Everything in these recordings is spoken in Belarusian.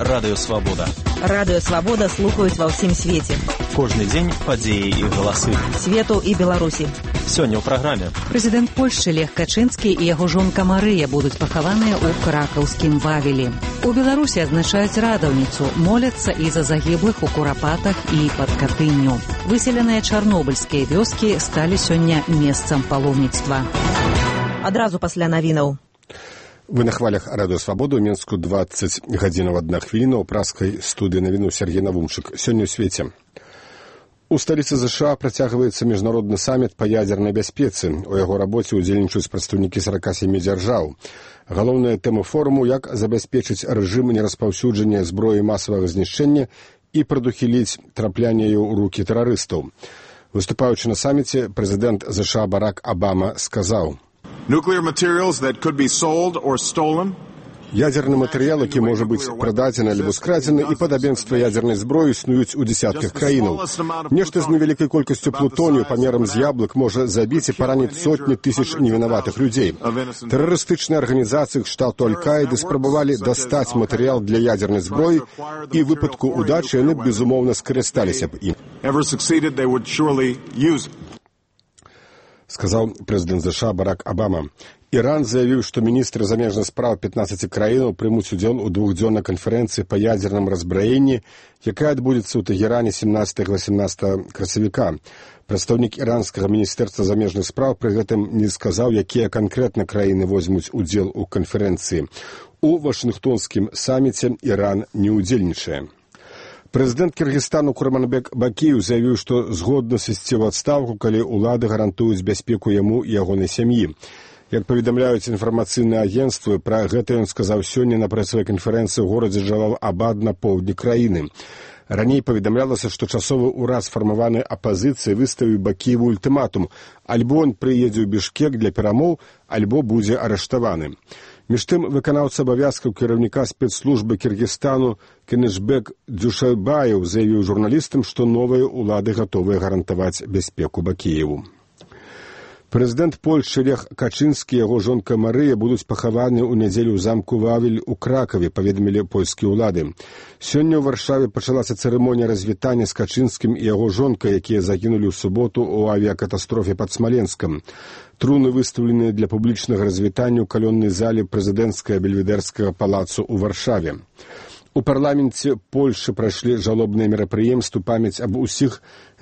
Радыё Свабода. Радыё Свабода слухаюць ва ўсім свеце. Кожны дзень падзеі і галасы. Свету і Беларусі. Сёння ў праграме. Прэзідэнт Польшчы Лех Качынскі і яго жонка Марыя будуць пахаваныя ў кракаўскім Вавелі. У Беларусі адзначаюць радаўніцу, моляцца і за загіблых у Курапатах і пад Катынню. Выселеныя чарнобыльскія вёскі сталі сёння месцам паломніцтва. Адразу пасля навінаў. Вы на хвалях Радыё Свабода, у Мінску 20 гадзінаў 1 хвіліна, у праскай студыі навіну Сергей Навумчык. Сёння ў свеце. У сталіцы ЗША працягваецца міжнародны саміт па ядзернай бяспецы. У яго рабоце ўдзельнічаюць прадстаўнікі 47 дзяржаў. Галоўная тэма форуму – як забяспечыць рэжым нераспаўсюджання зброі масавага знішчэння і прадухіліць траплянне ў рукі тэрарыстаў. Выступаючы на саміце, прэзідэнт ЗША Барак Абама сказаў: Nuclear materials that could be sold or stolen. Ядзерны матэрыял, які можа быць прададзены альбо скрадзены, і падабенства ядзернай зброі існуюць у дзесятках краінаў. Нешта з невялікай колькасцю плутонію памерам з яблык можа забіць і параніць сотні тысяч невінаватых людзей. Тэрарыстычныя арганізацыі кшталту Аль-Каіды спрабавалі дастаць матэрыял для ядзернай зброі, і ў выпадку ўдачы яны, безумоўна, скарысталіся б ім. Сказаў прэзідэнт ЗША Барак Абама. Іран заявіў, што міністры замежных спраў 15 краінаў прымуць удзел у двухдзённай канферэнцыі па ядзерным разбраенні, якая адбудзецца ў Тэгеране 17-18 красавіка. Прадстаўнік іранскага міністэрства замежных спраў пры гэтым не сказаў, якія канкрэтна краіны возьмуць удзел у канферэнцыі. У Вашынгтонскім саміце Іран не ўдзельнічае. Прэзідэнт Кіргізстану Курманбек Бакіев заявіў, што згодны сысці ў адстаўку, калі ўлады гарантуюць бяспеку яму і ягонай сям'і. Як паведамляюць інфармацыйныя агенцтвы, пра гэта ён сказаў сёння на прэсавай канферэнцыі ў горадзе Джалал-Абад на поўдні краіны. Раней паведамлялася, што часовы ўрад сфармаванай апазіцыі выставіў Бакіеву ультыматум: альбо ён прыедзе ў Бішкек для перамоў, альбо будзе арыштаваны. Між тым, выканаўца абавязкаў кіраўніка спецслужбы Кіргізстану Кенешбек Дзюшайбаев заявіў журналістам, што новыя ўлады гатовыя гарантаваць бяспеку Бакіеву. Прэзідэнт Польшчы Лех Качынскі і яго жонка Марыя будуць пахаваны ў нядзелю ў замку Вавель у Кракаве, паведамілі польскія ўлады. Сёння ў Варшаве пачалася цырымонія развітання з Качынскім і яго жонкай, якія загінулі ў суботу ў авіякатастрофе пад Смаленскам. Труны выстаўлены для публічнага развітання ў калённай зале прэзідэнцкага бельведэрскага палацу ў Варшаве. У парламенце Польшчы прайшлі жалобныя мерапрыемствы памяць аб усіх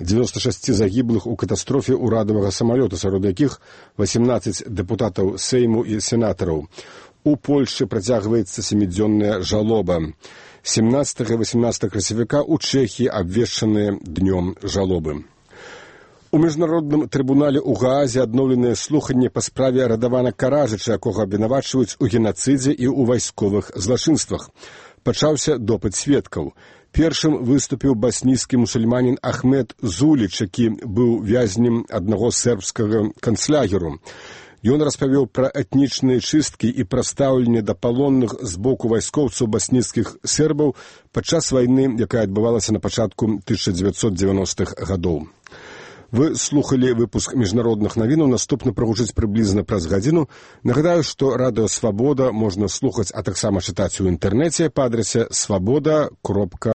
96 загіблых у катастрофе ўрадавага самалёта, сярод якіх 18 дэпутатаў Сейму і сенатараў. У Польшчы працягваецца 7-дзённая жалоба. 17 і 18 красавіка ў Чэхіі абвешчаныя днём жалобы. У міжнародным трыбунале ў Гаазе адноўленыя слуханні па справе Радавана Караджыча, якога абвінавачваюць у генацыдзе і ў вайсковых злачынствах. Пачаўся допыт сведкаў. Першым выступіў баснійскі мусульманін Ахмед Зуліч, які быў вязнем аднаго сербскага канцлагеру. Ён распавёў пра этнічныя чысткі і пра стаўленне да палонных з боку вайскоўцаў баснійскіх сербаў падчас вайны, якая адбывалася на пачатку 1990-х гадоў. Вы слухалі выпуск міжнародных навінаў, наступны прагучыць прыблізна праз гадзіну. Нагадаю, што Радыё Свабода можна слухаць, а таксама чытаць у інтэрнэце па адрасе swaboda.ru.